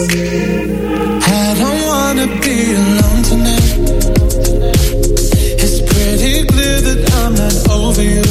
I don't wanna be alone tonight. It's pretty clear that I'm not over you.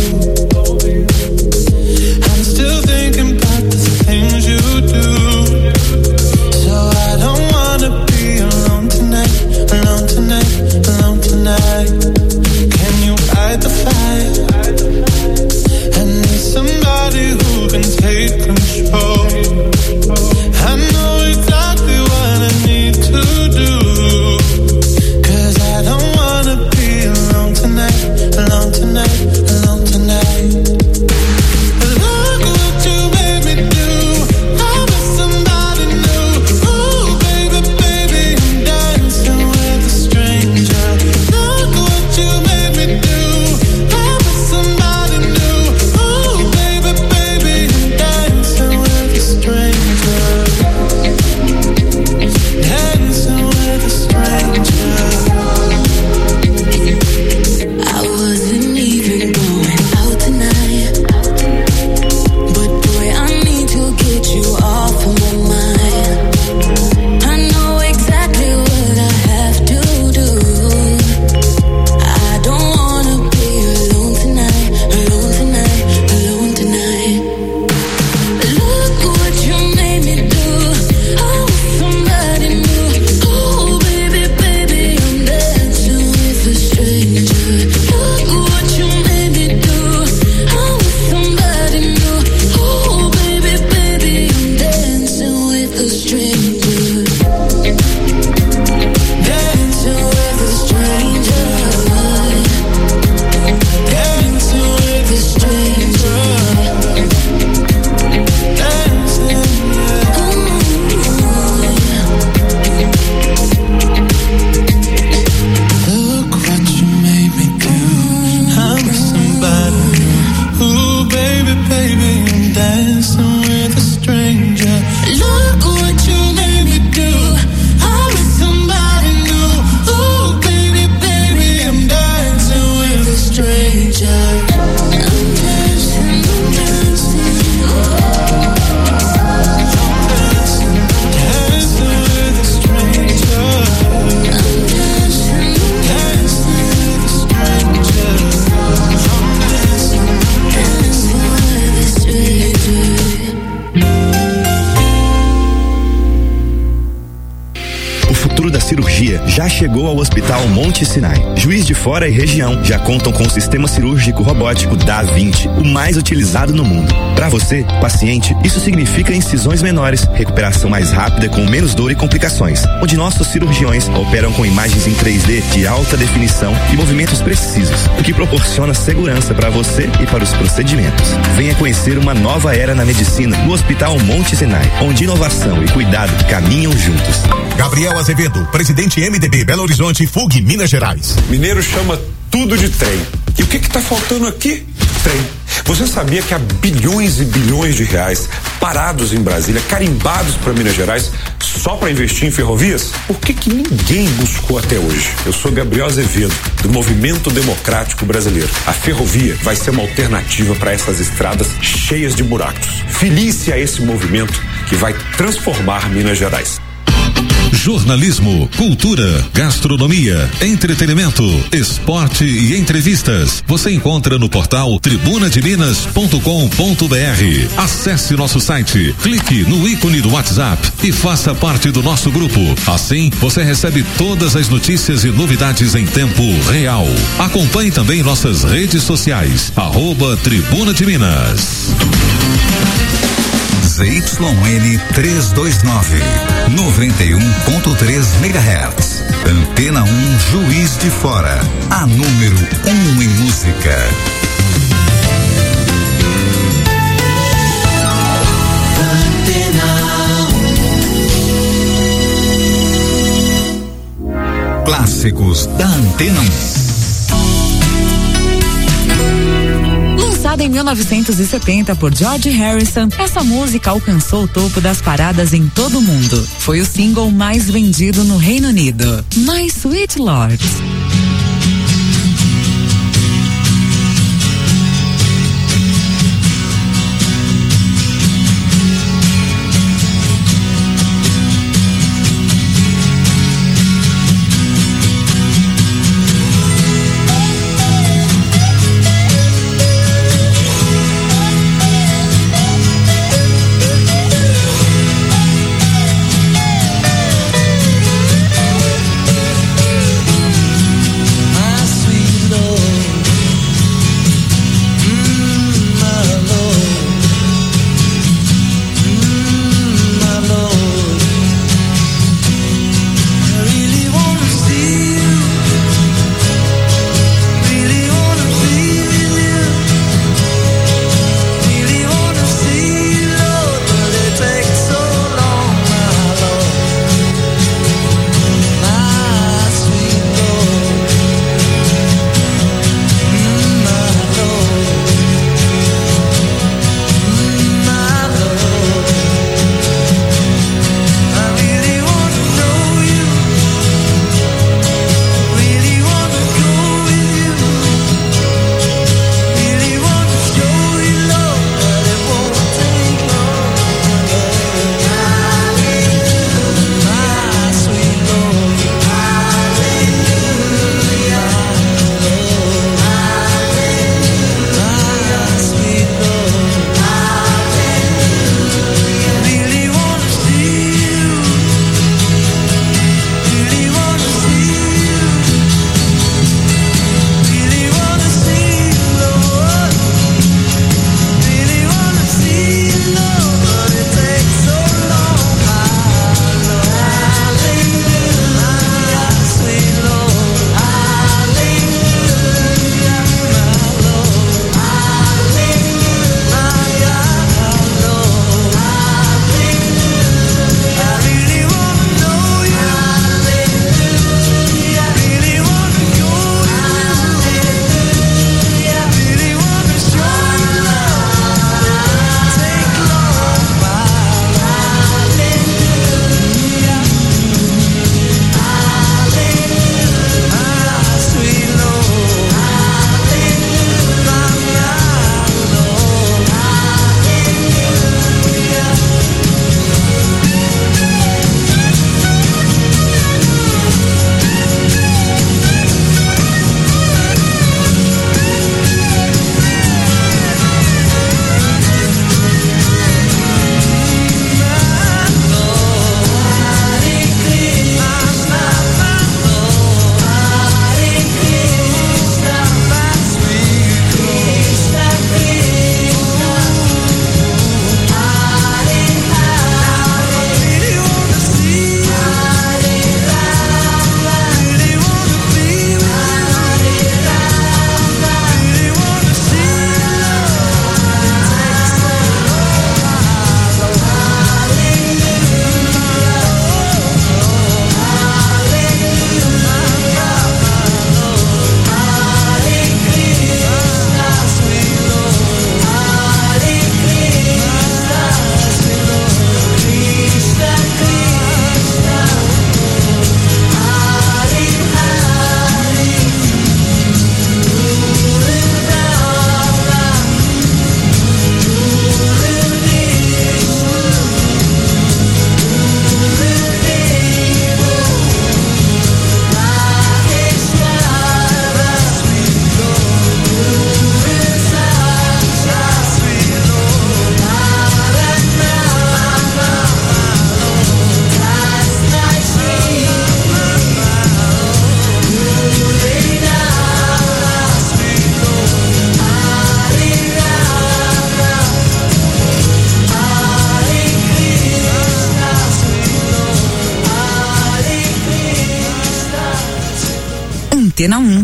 I'm still thinking about the things you do. So I don't wanna be alone tonight, alone tonight, alone tonight. Can you fight the fight? I need somebody who can take control. I know exactly what I need to do. 'Cause I don't wanna be alone tonight, alone tonight, alone tonight. Look what you made me do. I'm with somebody new. Ooh, baby, baby, I'm dancing with a stranger. Look what you made me do. I'm with somebody new. Ooh, baby, baby, I'm dancing with a stranger. Dancing with a stranger. I wasn't even going out tonight, but boy, I need to get you off of my mind. I know exactly what I have to do. I don't wanna be alone tonight, alone tonight, alone tonight. Look what you made me do. Oh, somebody new. Oh, baby, baby, I'm dancing with a stranger. Look what you made me do. Oh, somebody new. Oh, baby, baby, I'm dancing with a stranger. Dancing with a stranger. Dancing with a stranger. Dancing, Look what you made me do. I'm with somebody new. Ooh, baby, baby, I'm dancing with a stranger. Look what you made me do. I'm with somebody new. Ooh, baby, baby, I'm dancing with a stranger. I'm dancing, I'm dancing. Dancing with a stranger. I'm dancing, dancing with a stranger. I'm dancing, dancing with a stranger. O futuro da cirurgia já chegou ao Hospital Monte Sinai. Juiz de Fora e região já contam com o sistema cirúrgico robótico Da Vinci, o mais utilizado no mundo. Para você, paciente, isso significa incisões menores, recuperação mais rápida com menos dor e complicações, onde nossos cirurgiões operam com imagens em 3D de alta definição e movimentos precisos, o que proporciona segurança para você e para os procedimentos. Venha conhecer uma nova era na medicina no Hospital Monte Sinai, onde inovação e cuidado caminham juntos. Gabriel Azevedo, presidente MDB Belo Horizonte, FUG, Minas Gerais. Mineiro chama tudo de trem. E o que tá faltando aqui? Trem. Você sabia que há bilhões e bilhões de reais parados em Brasília, carimbados para Minas Gerais, só para investir em ferrovias? Por que ninguém buscou até hoje? Eu sou Gabriel Azevedo, do Movimento Democrático Brasileiro. A ferrovia vai ser uma alternativa para essas estradas cheias de buracos. Filie-se a esse movimento que vai transformar Minas Gerais. Jornalismo, cultura, gastronomia, entretenimento, esporte e entrevistas. Você encontra no portal tribunademinas.com.br. Acesse nosso site, clique no ícone do WhatsApp e faça parte do nosso grupo. Assim, você recebe todas as notícias e novidades em tempo real. Acompanhe também nossas redes sociais, @Tribuna de Minas. ZYN 329, 91.3 MHz. Antena 1 Juiz de Fora, a número 1 em música. Clássicos da Antena 1. Lançada em 1970 por George Harrison, essa música alcançou o topo das paradas em todo o mundo. Foi o single mais vendido no Reino Unido. My Sweet Lord. Antena 1.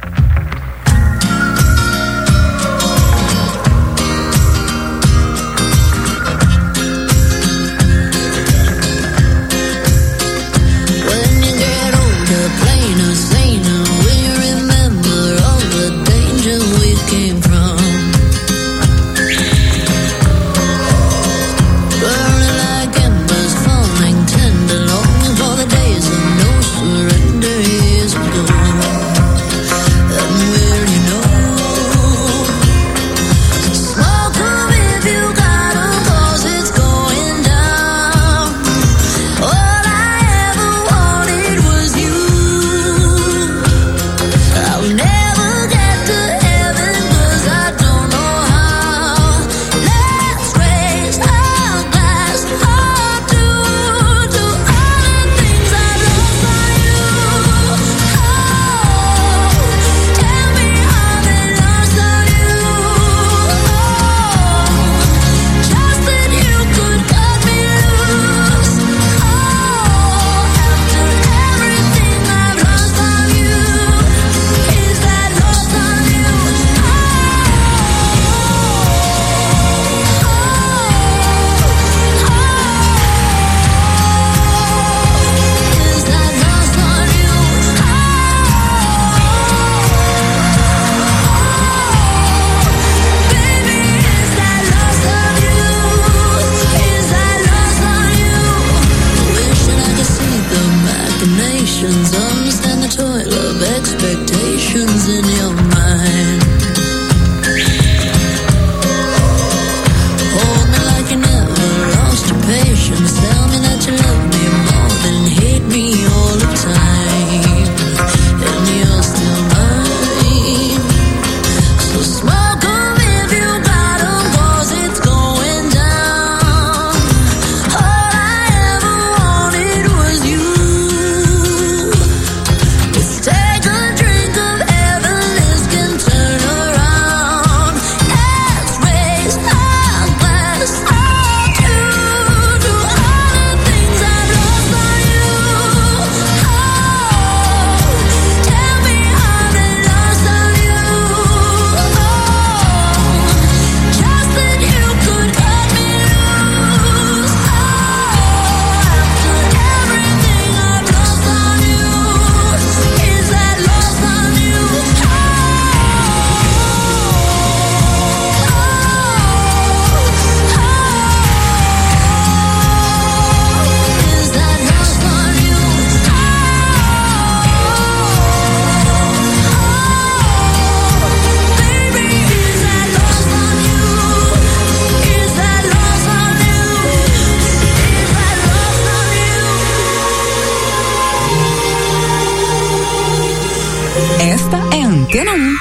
Esta é a Antena 1.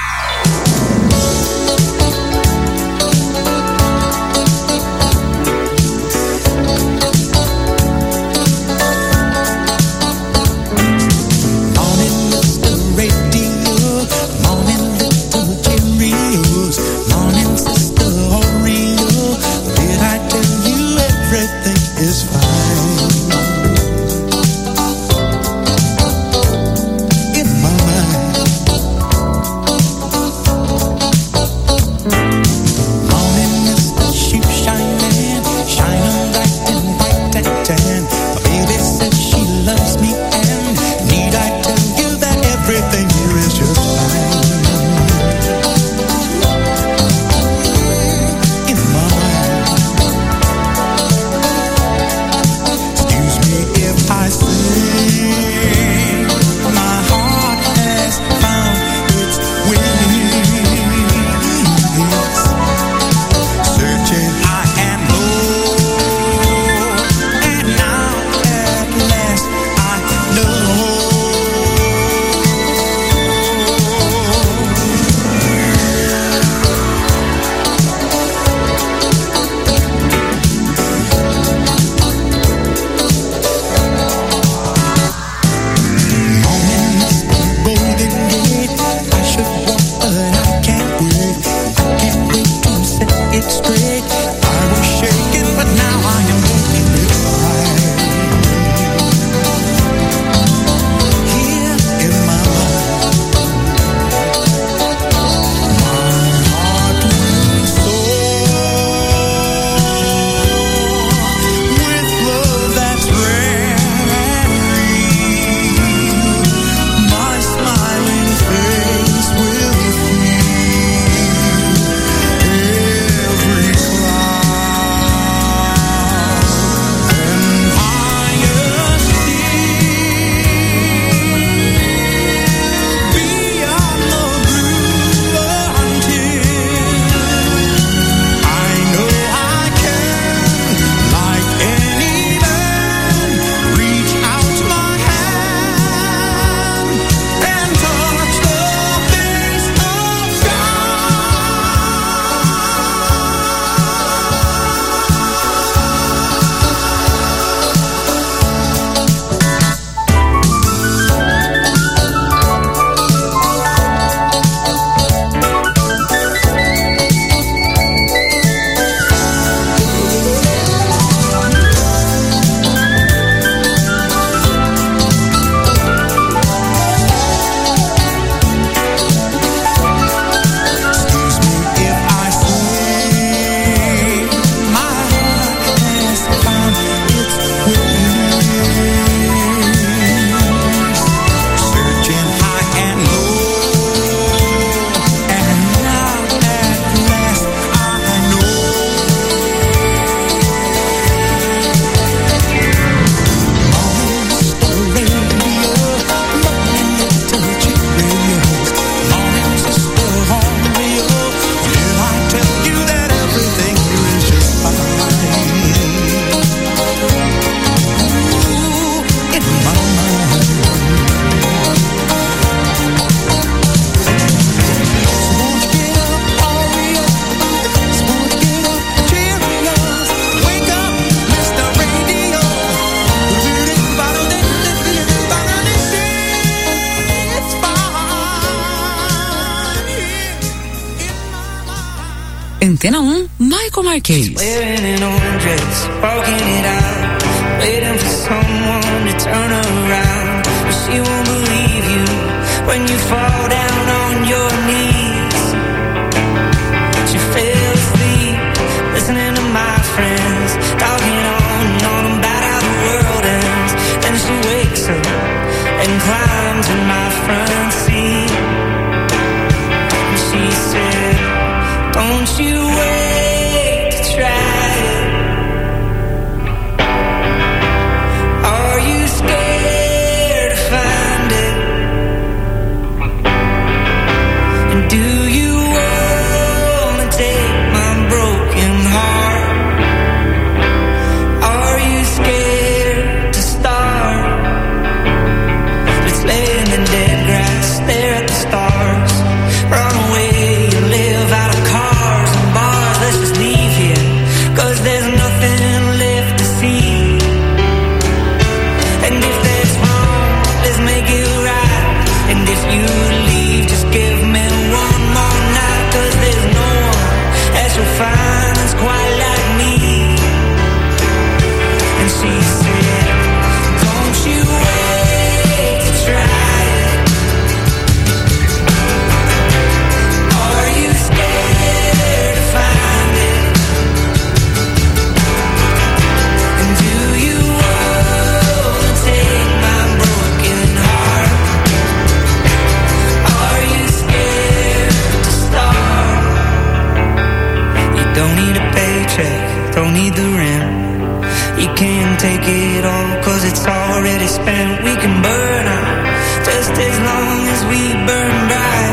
Antena 1, Michael Marquez. Wearing an orange dress, walking it out, waiting for someone to turn around. But she won't believe you when you fall down on your knees. She fell asleep, listening to my friends, talking on about how the world ends. Then she wakes up and climbs in my front seat. And she said, don't you wait to try it. Are you scared to find it? And do you wanna take my broken heart? Are you scared to start? Let's lay in the dead grass, stare at the stars, run away and live out of cars and bars. Let's just leave here, 'cause there's nothing left to see. And if that's wrong, let's make it right. And if you leave, just give me one more night, 'cause there's no one else you'll find that's quite like me. And she said, don't you wait to try it. Are you scared to find it? And do you wanna take my broken heart? Are you scared to start? You don't need a paycheck, don't need the rent. You can't take it all, 'cause it's already spent. We can burn out just as long as we burn bright.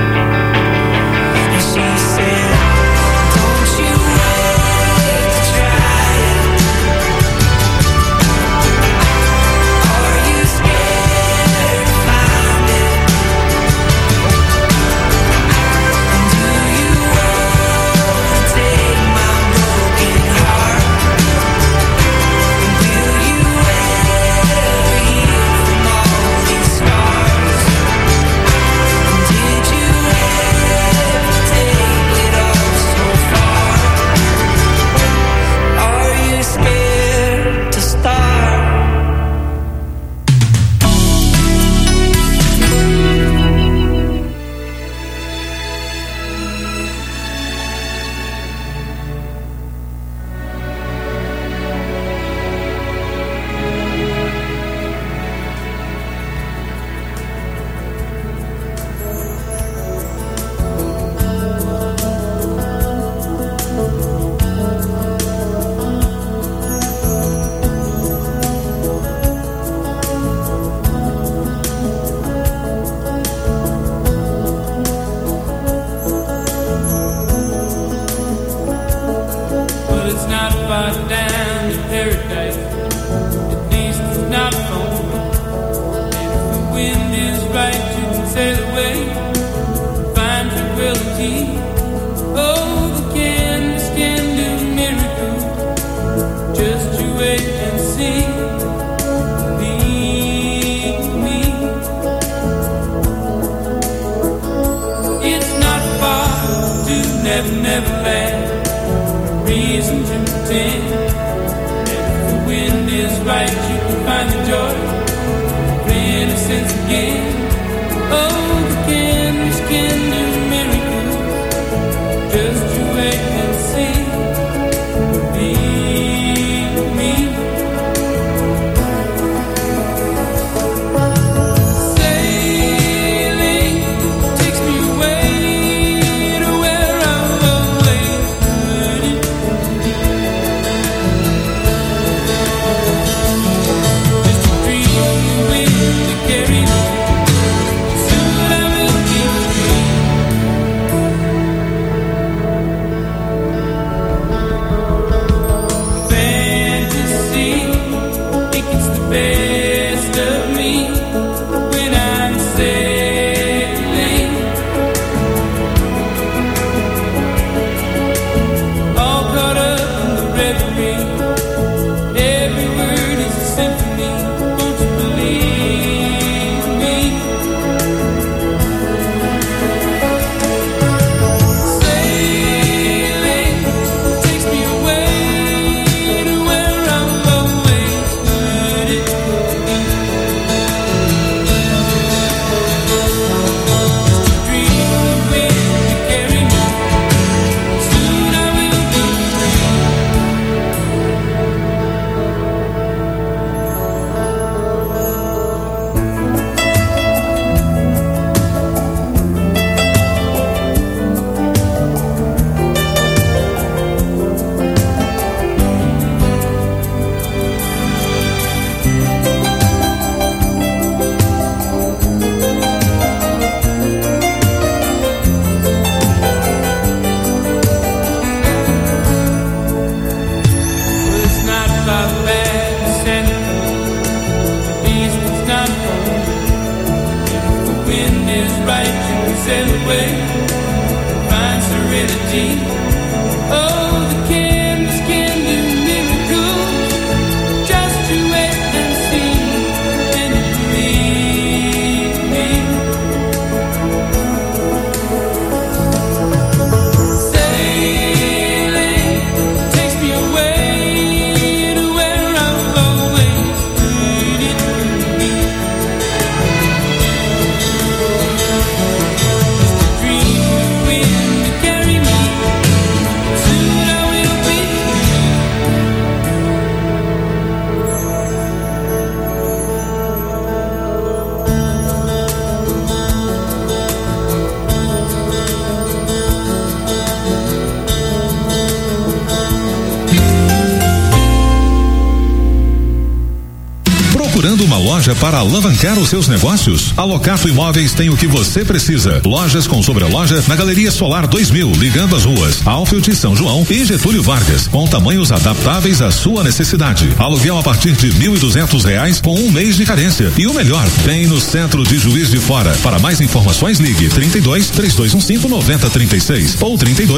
And she said, don't you wait to try it. Are you scared to find it? And do you wanna take my broken heart? And will you ever heal from all these scars? And did you ever take it all so far? Are you scared to start? But it's not far down to paradise. At least it's not from me. And if the wind is right, you can sail away, find tranquility. Oh, the canvas can do miracles. Just you wait and see. Believe me. It's not far to never land. Reason to pretend. And if the wind is right, you can find the joy of innocence again. Oh, the sail away, find serenity. Oh, the canvas can do miracles. Just you wait and see, and you believe me. Sailing takes me away to where I've always needed to be. Just a dream of wind to carry me. Soon I will be Procurando uma loja para alavancar os seus negócios? A Locato Imóveis tem o que você precisa. Lojas com sobreloja na Galeria Solar 2000, ligando as ruas Alfield, São João e Getúlio Vargas, com tamanhos adaptáveis à sua necessidade. Aluguel a partir de R$1.200 com um mês de carência. E o melhor, tem no centro de Juiz de Fora. Para mais informações, ligue 32-3215-9036 ou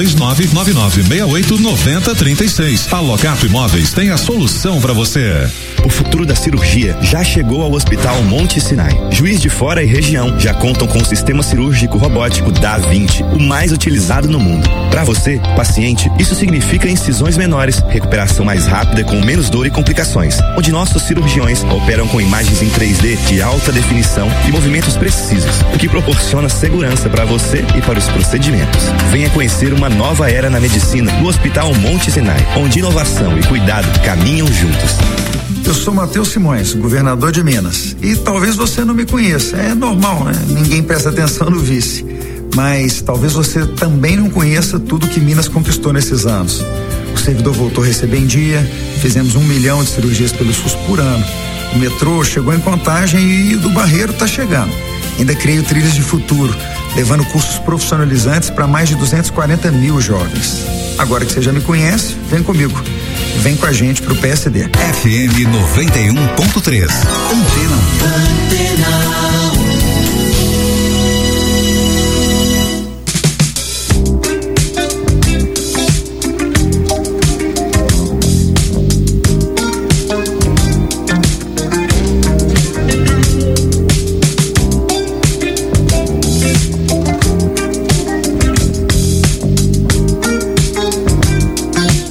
32-99968-9036. A Locato Imóveis tem a solução para você. O futuro da cirurgia já chegou ao Hospital Monte Sinai. Juiz de Fora e região já contam com o sistema cirúrgico robótico Da-Vinci, o mais utilizado no mundo. Para você, paciente, isso significa incisões menores, recuperação mais rápida com menos dor e complicações, onde nossos cirurgiões operam com imagens em 3D de alta definição e movimentos precisos, o que proporciona segurança para você e para os procedimentos. Venha conhecer uma nova era na medicina no Hospital Monte Sinai, onde inovação e cuidado caminham juntos. Eu sou Matheus Simões, governador de Minas. E talvez você não me conheça. É normal, né? Ninguém presta atenção no vice. Mas talvez você também não conheça tudo que Minas conquistou nesses anos. O servidor voltou a receber em dia, fizemos 1 milhão de cirurgias pelo SUS por ano. O metrô chegou em Contagem e o do Barreiro está chegando. Ainda criei o Trilhas de Futuro, levando cursos profissionalizantes para mais de 240 mil jovens. Agora que você já me conhece, vem comigo. Vem com a gente pro PSD. FM 91.3. Antena 1.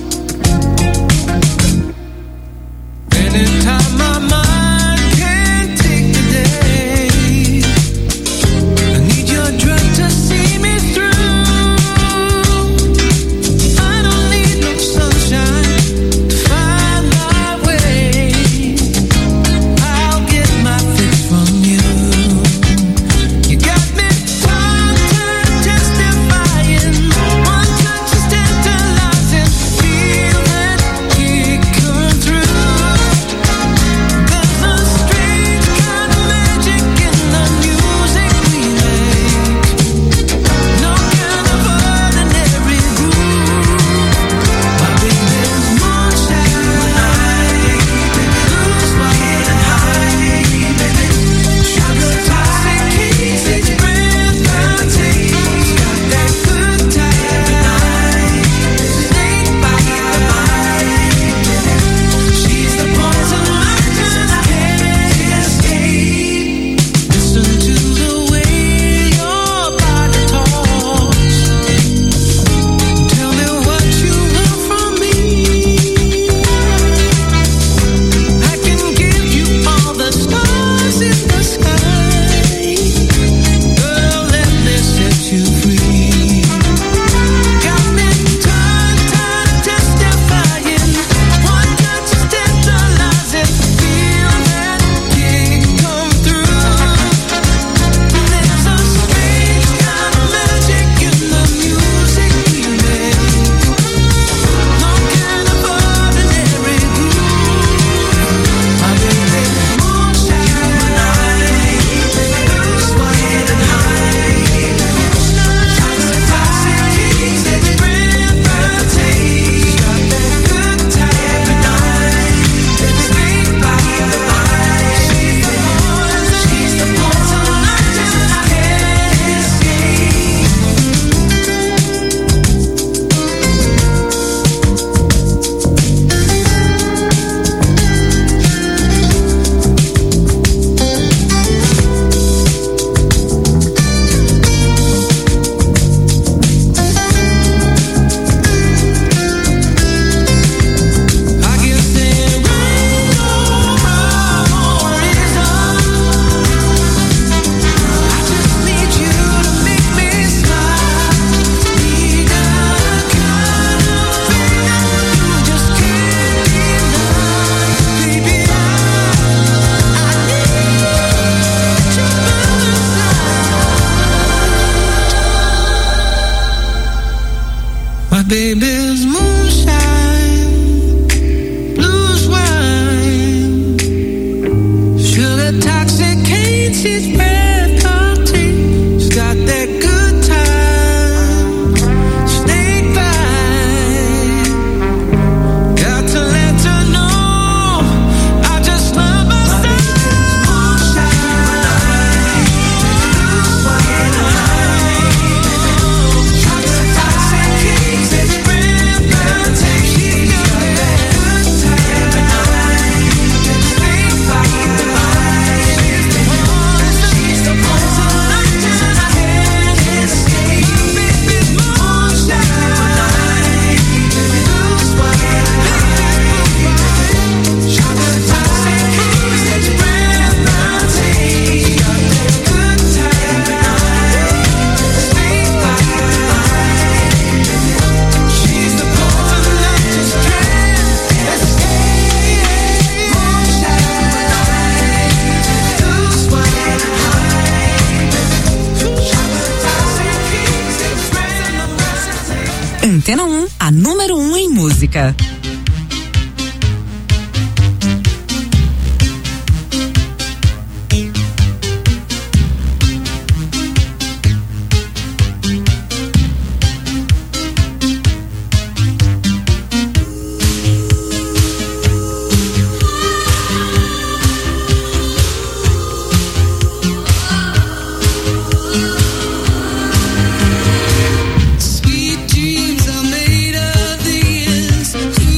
Anytime my mind can't intoxicates his breath of tea. She's got that good time, snake bite. Got to let her know I just love myself. Antena 1, a número 1 em música. Sweet dreams are made of these.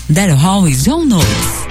Daryl Hall e John Notes.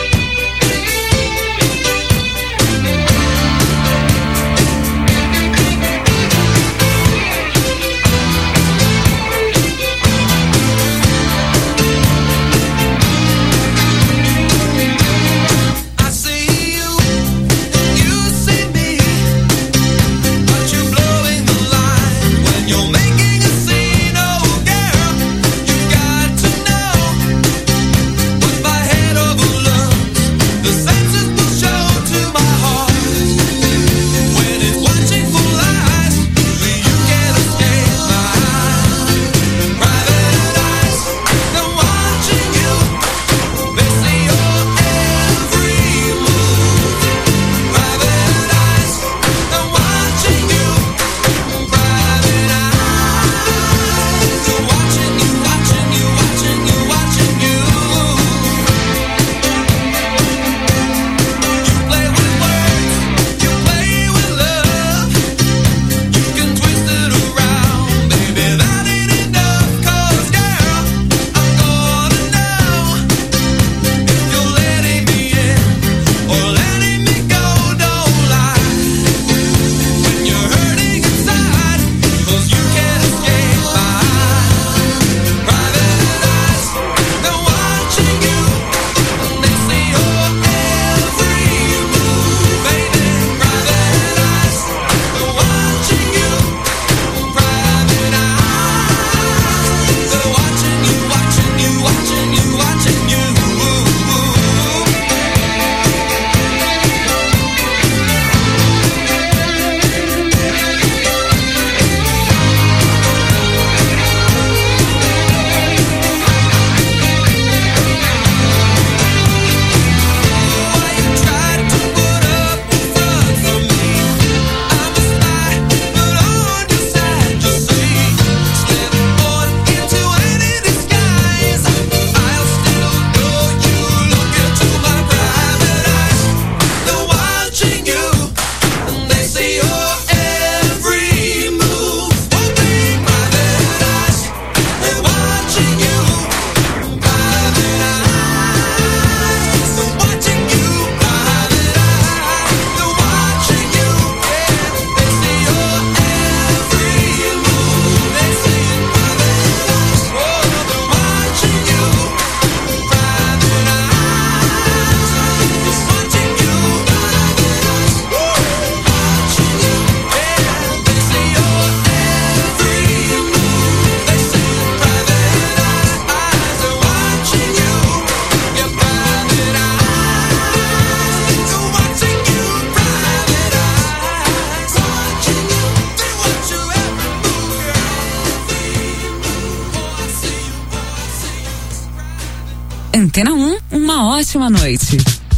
Antena 1, uma ótima noite.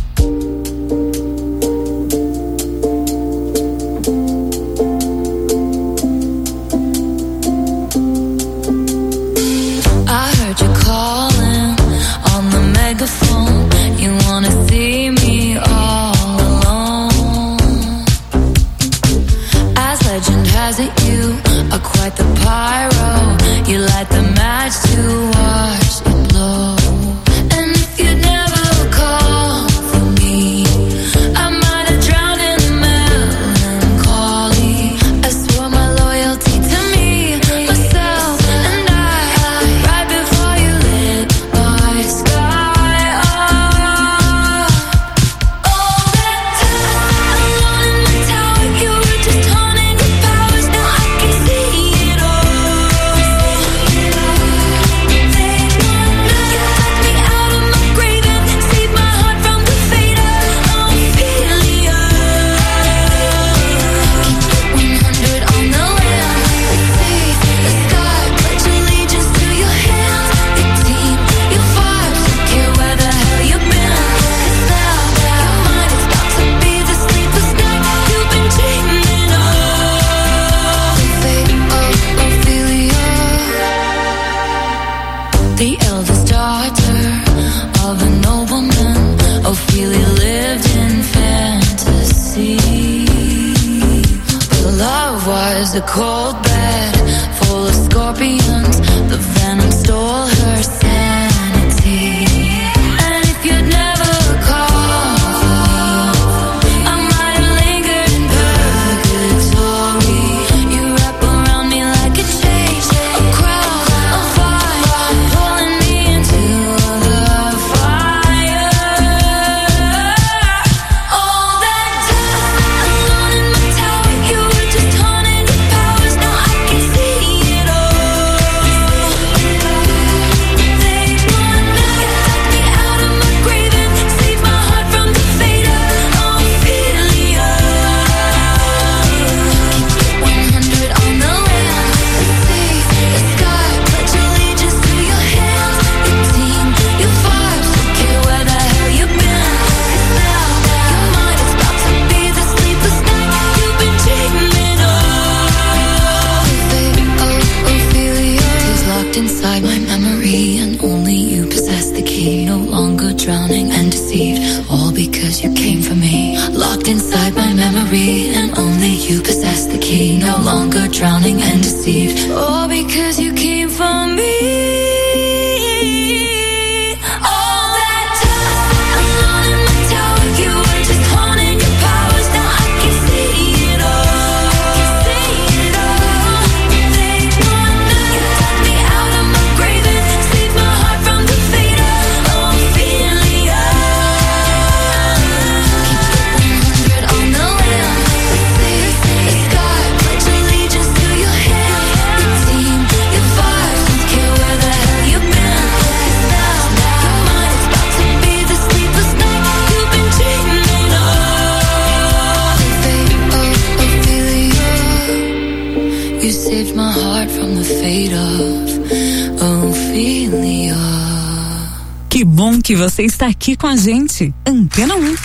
I heard you calling on the megaphone. You wanna see me all alone. As legend has it, you are quite the pyro. You light the match to watch it blow. A cold bed full of scorpions. The venom stole her sanity. drowning and deceived. All because you came for me. My heart from the fate of Ophelia. Que bom que você está aqui com a gente. Antena 1.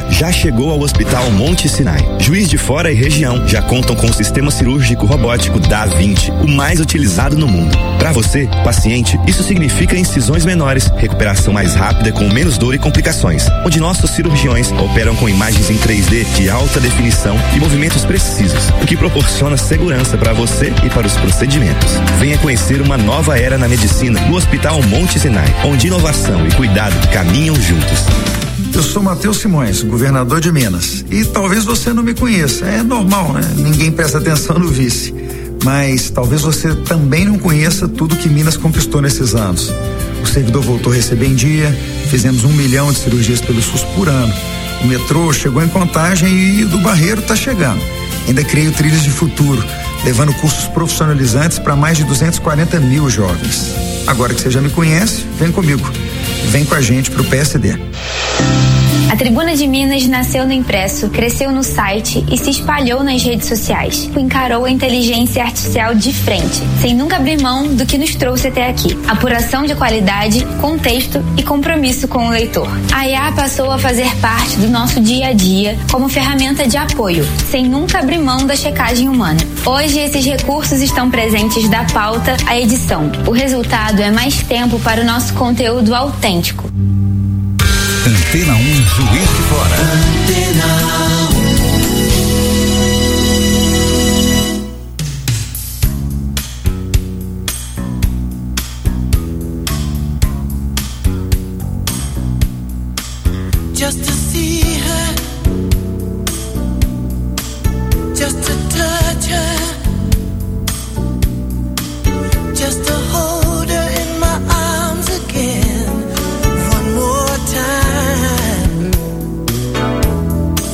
já chegou ao Hospital Monte Sinai. Juiz de Fora e região já contam com o sistema cirúrgico robótico Da-20, o mais utilizado no mundo. Para você, paciente, isso significa incisões menores, recuperação mais rápida com menos dor e complicações, onde nossos cirurgiões operam com imagens em 3D de alta definição e movimentos precisos, o que proporciona segurança para você e para os procedimentos. Venha conhecer uma nova era na medicina no Hospital Monte Sinai, onde inovação e cuidado caminham juntos. Eu sou Matheus Simões, governador de Minas. E talvez você não me conheça, é normal, né? Ninguém presta atenção no vice. Mas talvez você também não conheça tudo que Minas conquistou nesses anos. O servidor voltou a receber em dia, fizemos 1 milhão de cirurgias pelo SUS por ano. O metrô chegou em Contagem e do Barreiro está chegando. Ainda criei o Trilhas de Futuro, levando cursos profissionalizantes para mais de 240 mil jovens. Agora que você já me conhece, vem comigo. Vem com a gente pro PSD. A Tribuna de Minas nasceu no impresso, cresceu no site e se espalhou nas redes sociais. Encarou a inteligência artificial de frente, sem nunca abrir mão do que nos trouxe até aqui. Apuração de qualidade, contexto e compromisso com o leitor. A IA passou a fazer parte do nosso dia a dia como ferramenta de apoio, sem nunca abrir mão da checagem humana. Hoje, esses recursos estão presentes da pauta à edição. O resultado é mais tempo para o nosso conteúdo autêntico. Antena 1 Juiz de Fora. Just to see her, just to touch her, just to hold her in my arms again, one more time.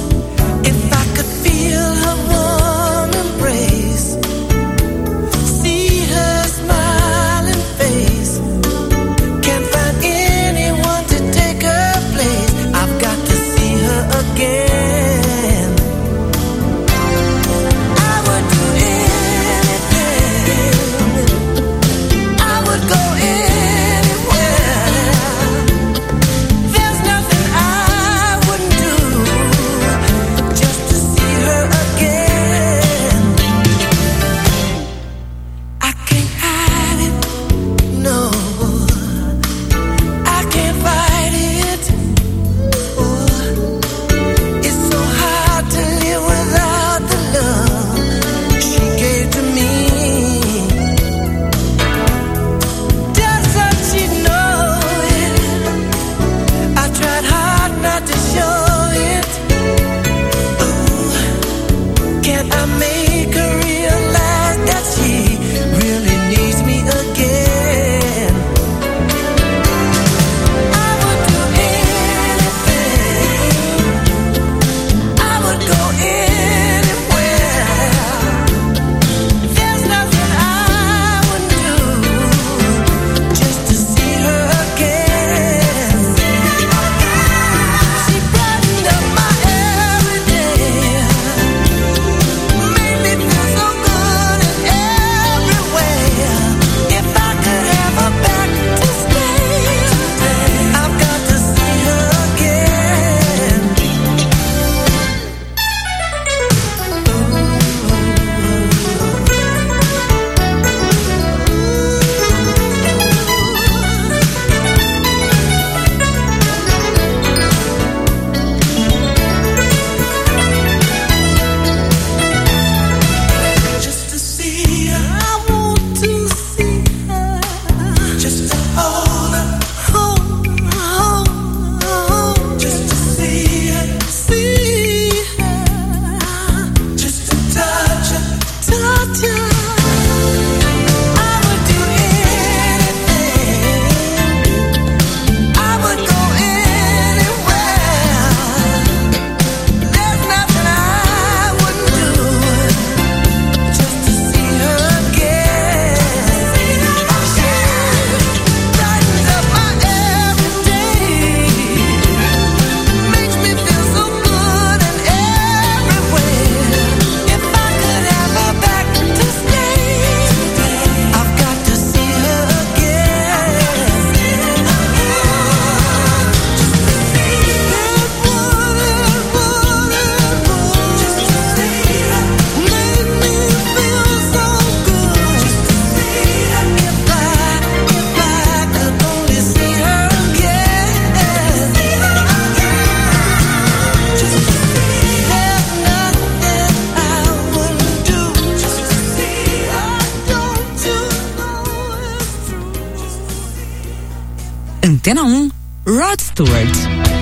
Antena 1, Rod Stewart.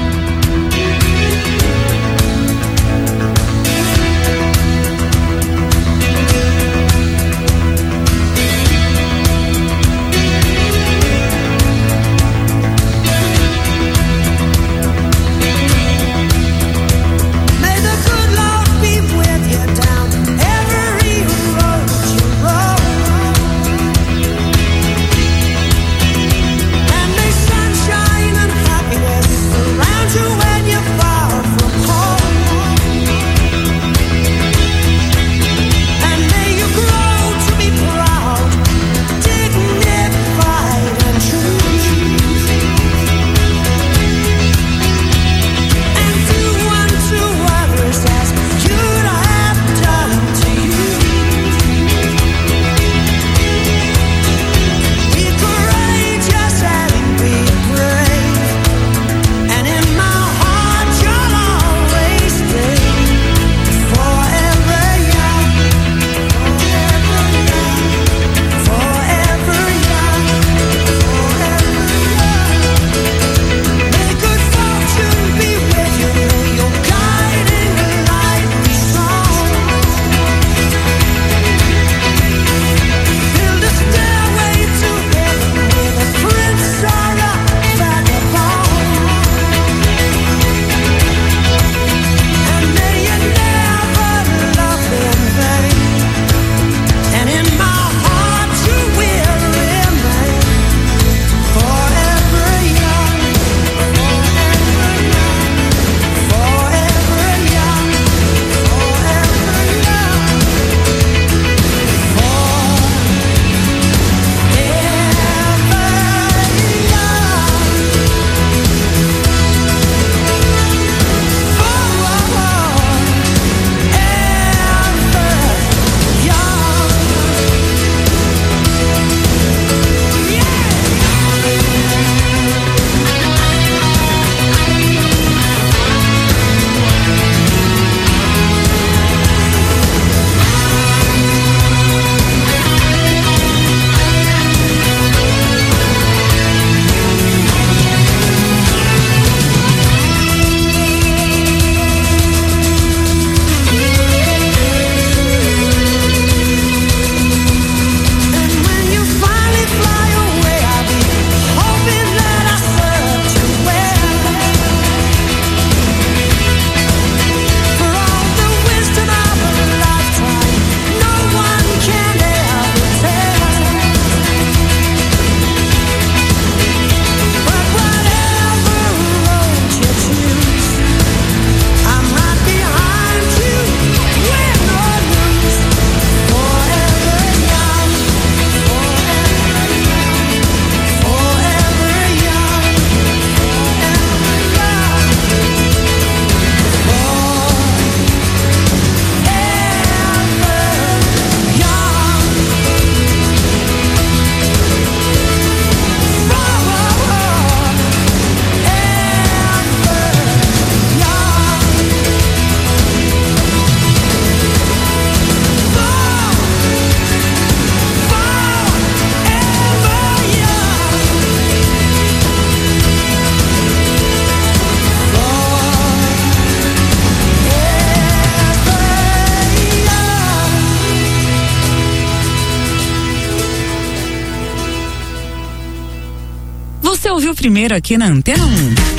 Você ouviu primeiro aqui na Antena 1.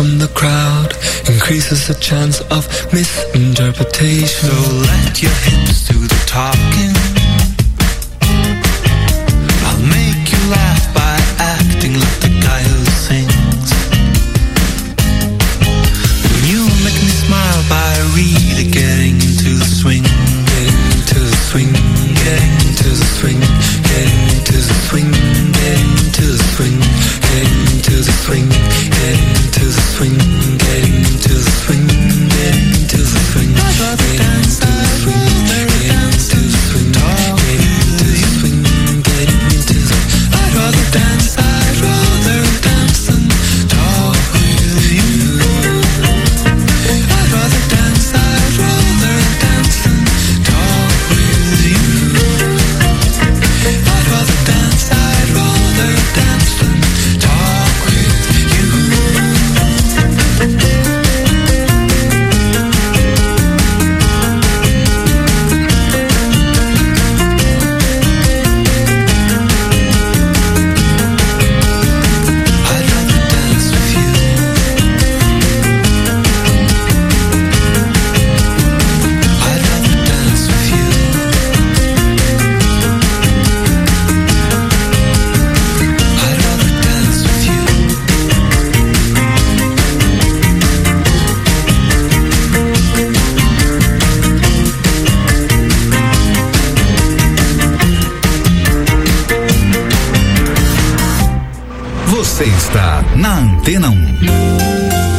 from the crowd increases the chance of misinterpretation. So let your hips do the talking. I'll make you laugh by acting like the guy who sings. You make me smile by really getting into the swing. Getting into the swing, getting into the swing, getting into the swing, getting into the swing, getting into the swing, getting into the swing, getting into the swing, getting into the swing, getting into the swing, getting into the swing, getting into the swing, getting into the. I'd rather dance, I'd rather dance than talk with you. I'd rather dance, I'd rather dance than talk with you. I'd rather dance, I'd rather dance than talk with you. I'd rather dance with you. I'd rather dance with you. I'd rather dance with you. Você está na Antena 1.